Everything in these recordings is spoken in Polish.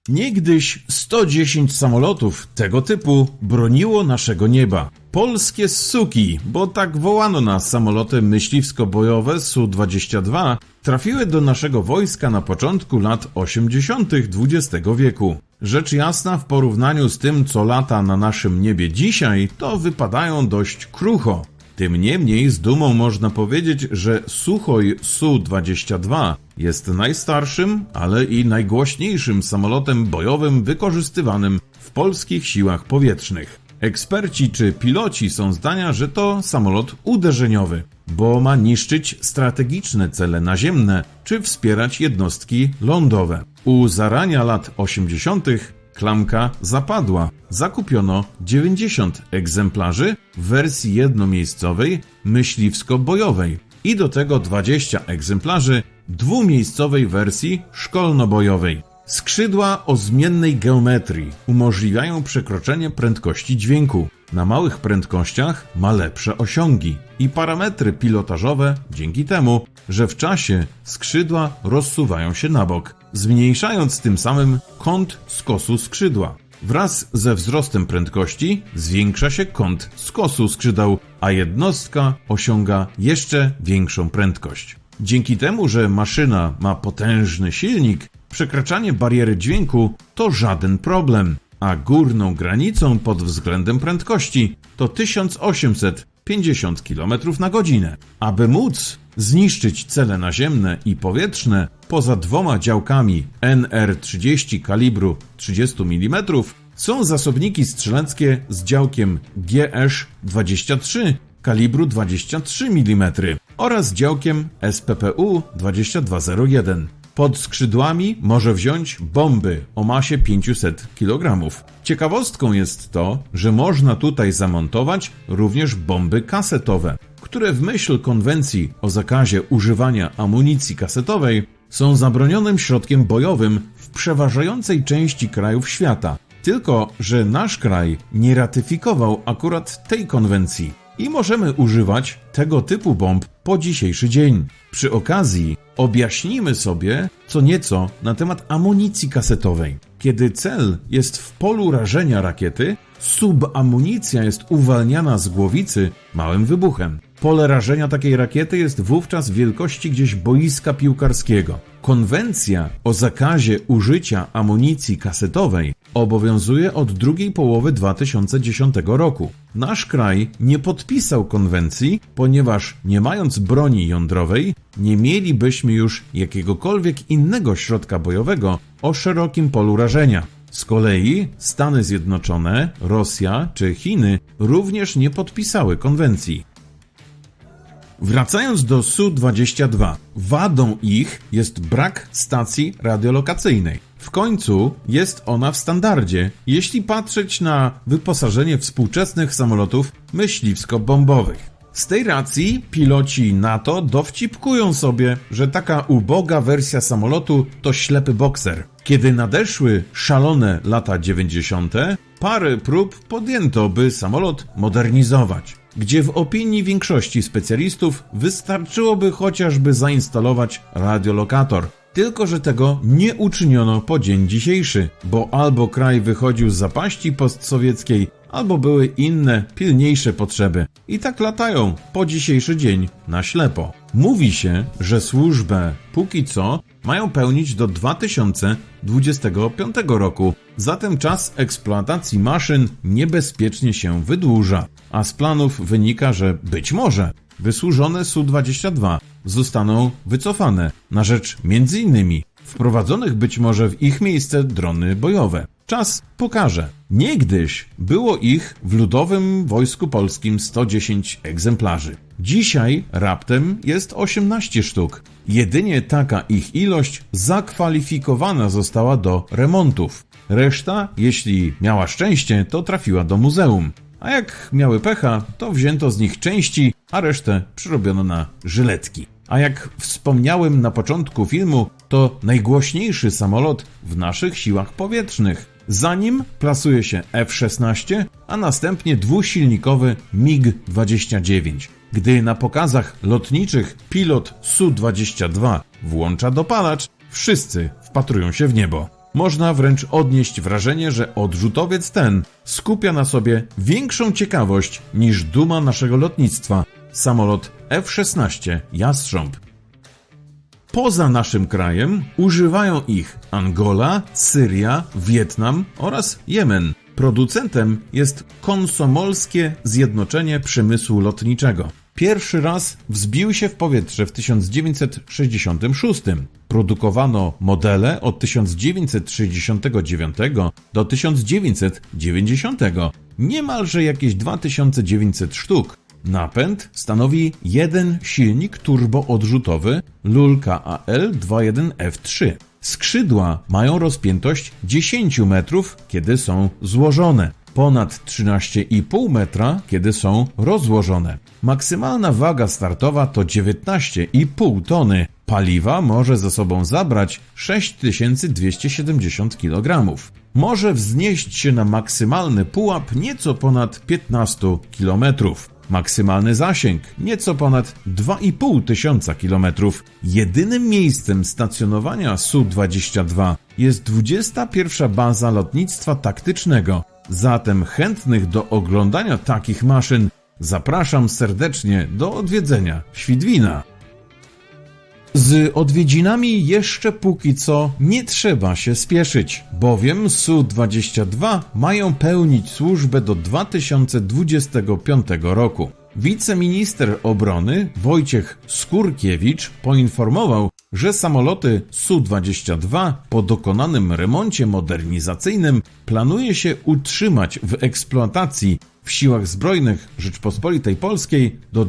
Niegdyś 110 samolotów tego typu broniło naszego nieba. Polskie Ssuki, bo tak wołano na samoloty myśliwsko-bojowe Su-22, trafiły do naszego wojska na początku lat 80. XX wieku. Rzecz jasna, w porównaniu z tym, co lata na naszym niebie dzisiaj, to wypadają dość krucho. Tym niemniej z dumą można powiedzieć, że Suchoj Su-22 jest najstarszym, ale i najgłośniejszym samolotem bojowym wykorzystywanym w polskich siłach powietrznych. Eksperci czy piloci są zdania, że to samolot uderzeniowy, bo ma niszczyć strategiczne cele naziemne czy wspierać jednostki lądowe. U zarania lat 80. klamka zapadła. Zakupiono 90 egzemplarzy w wersji jednomiejscowej myśliwsko-bojowej i do tego 20 egzemplarzy dwumiejscowej wersji szkolno-bojowej. Skrzydła o zmiennej geometrii umożliwiają przekroczenie prędkości dźwięku. Na małych prędkościach ma lepsze osiągi i parametry pilotażowe dzięki temu, że w czasie skrzydła rozsuwają się na bok, zmniejszając tym samym kąt skosu skrzydła. Wraz ze wzrostem prędkości zwiększa się kąt skosu skrzydeł, a jednostka osiąga jeszcze większą prędkość. Dzięki temu, że maszyna ma potężny silnik, przekraczanie bariery dźwięku to żaden problem, a górną granicą pod względem prędkości to 1850 km/h. Aby móc zniszczyć cele naziemne i powietrzne poza dwoma działkami NR-30 kalibru 30 mm, są zasobniki strzeleckie z działkiem GS-23 kalibru 23 mm oraz działkiem SPPU 2201. Pod skrzydłami może wziąć bomby o masie 500 kg. Ciekawostką jest to, że można tutaj zamontować również bomby kasetowe, które w myśl konwencji o zakazie używania amunicji kasetowej są zabronionym środkiem bojowym w przeważającej części krajów świata. Tylko że nasz kraj nie ratyfikował akurat tej konwencji i możemy używać tego typu bomb po dzisiejszy dzień. Przy okazji objaśnimy sobie co nieco na temat amunicji kasetowej. Kiedy cel jest w polu rażenia rakiety, subamunicja jest uwalniana z głowicy małym wybuchem. Pole rażenia takiej rakiety jest wówczas wielkości gdzieś boiska piłkarskiego. Konwencja o zakazie użycia amunicji kasetowej obowiązuje od drugiej połowy 2010 roku. Nasz kraj nie podpisał konwencji, ponieważ nie mając broni jądrowej, nie mielibyśmy już jakiegokolwiek innego środka bojowego o szerokim polu rażenia. Z kolei Stany Zjednoczone, Rosja czy Chiny również nie podpisały konwencji. Wracając do Su-22, wadą ich jest brak stacji radiolokacyjnej. W końcu jest ona w standardzie, jeśli patrzeć na wyposażenie współczesnych samolotów myśliwsko-bombowych. Z tej racji piloci NATO dowcipkują sobie, że taka uboga wersja samolotu to ślepy bokser. Kiedy nadeszły szalone lata 90., parę prób podjęto, by samolot modernizować, gdzie w opinii większości specjalistów wystarczyłoby chociażby zainstalować radiolokator. Tylko że tego nie uczyniono po dzień dzisiejszy, bo albo kraj wychodził z zapaści postsowieckiej, albo były inne, pilniejsze potrzeby. I tak latają po dzisiejszy dzień na ślepo. Mówi się, że służbę póki co mają pełnić do 2025 roku, zatem czas eksploatacji maszyn niebezpiecznie się wydłuża. A z planów wynika, że być może wysłużone Su-22 zostaną wycofane na rzecz m.in. wprowadzonych być może w ich miejsce drony bojowe. Czas pokaże. Niegdyś było ich w Ludowym Wojsku Polskim 110 egzemplarzy. Dzisiaj raptem jest 18 sztuk. Jedynie taka ich ilość zakwalifikowana została do remontów. Reszta, jeśli miała szczęście, to trafiła do muzeum. A jak miały pecha, to wzięto z nich części, a resztę przyrobiono na żyletki. A jak wspomniałem na początku filmu, to najgłośniejszy samolot w naszych siłach powietrznych. Za nim plasuje się F-16, a następnie dwusilnikowy MiG-29. Gdy na pokazach lotniczych pilot Su-22 włącza dopalacz, wszyscy wpatrują się w niebo. Można wręcz odnieść wrażenie, że odrzutowiec ten skupia na sobie większą ciekawość niż duma naszego lotnictwa – samolot F-16 Jastrząb. Poza naszym krajem używają ich Angola, Syria, Wietnam oraz Jemen. Producentem jest Komsomolskie Zjednoczenie Przemysłu Lotniczego. Pierwszy raz wzbił się w powietrze w 1966. Produkowano modele od 1969 do 1990. Niemalże jakieś 2900 sztuk. Napęd stanowi jeden silnik turboodrzutowy Lulka AL-21F3. Skrzydła mają rozpiętość 10 metrów, kiedy są złożone, ponad 13,5 metra, kiedy są rozłożone. Maksymalna waga startowa to 19,5 tony. Paliwa może ze sobą zabrać 6270 kg. Może wznieść się na maksymalny pułap nieco ponad 15 km. Maksymalny zasięg nieco ponad 2500 km. Jedynym miejscem stacjonowania Su-22 jest 21. Baza Lotnictwa Taktycznego. Zatem chętnych do oglądania takich maszyn zapraszam serdecznie do odwiedzenia Świdwina. Z odwiedzinami jeszcze póki co nie trzeba się spieszyć, bowiem Su-22 mają pełnić służbę do 2025 roku. Wiceminister obrony Wojciech Skurkiewicz poinformował, że samoloty Su-22 po dokonanym remoncie modernizacyjnym planuje się utrzymać w eksploatacji w Siłach Zbrojnych Rzeczpospolitej Polskiej do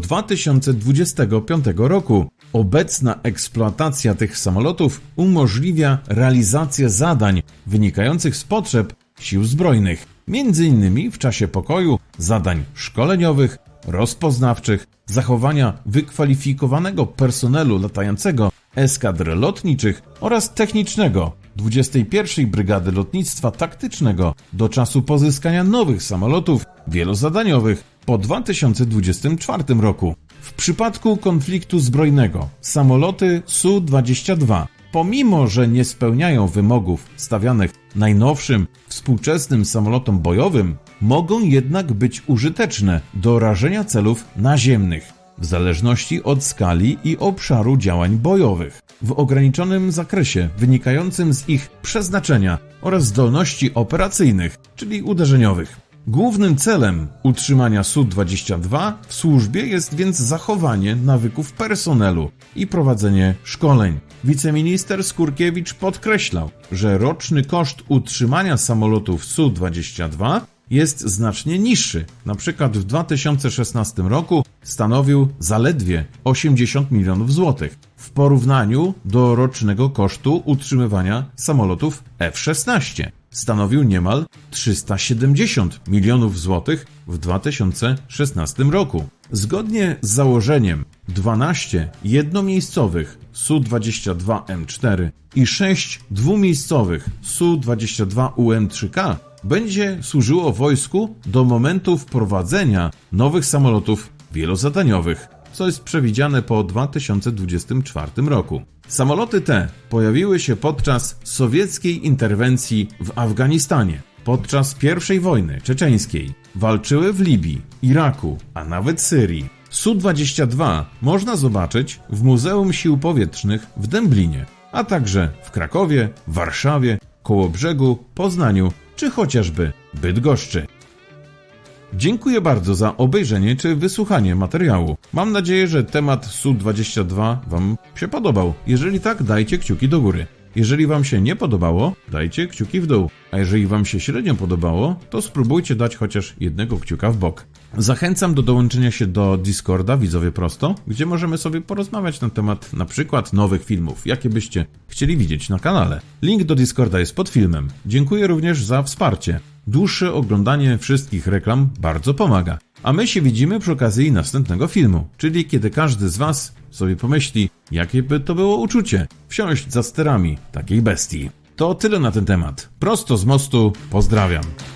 2025 roku. Obecna eksploatacja tych samolotów umożliwia realizację zadań wynikających z potrzeb Sił Zbrojnych, m.in. w czasie pokoju zadań szkoleniowych, rozpoznawczych, zachowania wykwalifikowanego personelu latającego eskadr lotniczych oraz technicznego 21. Brygady Lotnictwa Taktycznego do czasu pozyskania nowych samolotów wielozadaniowych po 2024 roku. W przypadku konfliktu zbrojnego samoloty Su-22, pomimo że nie spełniają wymogów stawianych najnowszym, współczesnym samolotom bojowym, mogą jednak być użyteczne do rażenia celów naziemnych, w zależności od skali i obszaru działań bojowych, w ograniczonym zakresie wynikającym z ich przeznaczenia oraz zdolności operacyjnych, czyli uderzeniowych. Głównym celem utrzymania Su-22 w służbie jest więc zachowanie nawyków personelu i prowadzenie szkoleń. Wiceminister Skurkiewicz podkreślał, że roczny koszt utrzymania samolotów Su-22 jest znacznie niższy. Na przykład w 2016 roku stanowił zaledwie 80 milionów złotych w porównaniu do rocznego kosztu utrzymywania samolotów F-16. Stanowił niemal 370 milionów złotych w 2016 roku. Zgodnie z założeniem 12 jednomiejscowych Su-22M4 i 6 dwumiejscowych Su-22UM3K będzie służyło wojsku do momentu wprowadzenia nowych samolotów wielozadaniowych, co jest przewidziane po 2024 roku. Samoloty te pojawiły się podczas sowieckiej interwencji w Afganistanie, podczas I wojny czeczeńskiej, walczyły w Libii, Iraku, a nawet Syrii. Su-22 można zobaczyć w Muzeum Sił Powietrznych w Dęblinie, a także w Krakowie, Warszawie, Kołobrzegu, Poznaniu czy chociażby Bydgoszczy. Dziękuję bardzo za obejrzenie czy wysłuchanie materiału. Mam nadzieję, że temat Su-22 Wam się podobał. Jeżeli tak, dajcie kciuki do góry. Jeżeli Wam się nie podobało, dajcie kciuki w dół. A jeżeli Wam się średnio podobało, to spróbujcie dać chociaż jednego kciuka w bok. Zachęcam do dołączenia się do Discorda Widzowie Prosto, gdzie możemy sobie porozmawiać na temat na przykład nowych filmów, jakie byście chcieli widzieć na kanale. Link do Discorda jest pod filmem. Dziękuję również za wsparcie. Dłuższe oglądanie wszystkich reklam bardzo pomaga. A my się widzimy przy okazji następnego filmu, czyli kiedy każdy z Was sobie pomyśli, jakie by to było uczucie wsiąść za sterami takiej bestii. To tyle na ten temat. Prosto z mostu, pozdrawiam.